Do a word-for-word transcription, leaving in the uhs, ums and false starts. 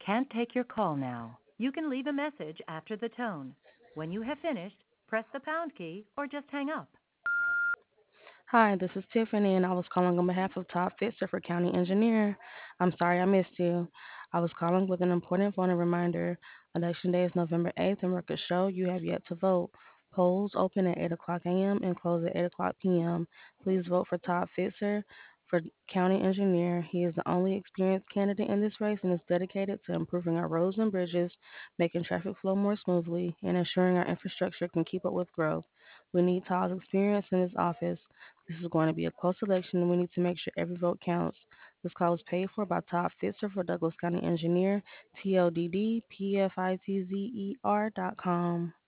can't take your call now. You can leave a message after the tone. When you have finished, press the pound key or just hang up. Hi, this is Tiffany, and I was calling on behalf of Todd Fitzer for County Engineer. I'm sorry I missed you. I was calling with an important phone reminder. Election Day is November eighth, and records show you have yet to vote. Polls open at eight o'clock a m and close at eight o'clock p m. Please vote for Todd Fitzer for County Engineer. He is the only experienced candidate in this race and is dedicated to improving our roads and bridges, making traffic flow more smoothly, and ensuring our infrastructure can keep up with growth. We need Todd's experience in this office. This is going to be a close election, and we need to make sure every vote counts. This call was paid for by Todd Fitzer for Douglas County Engineer, T O D D P F I T Z E R dot com.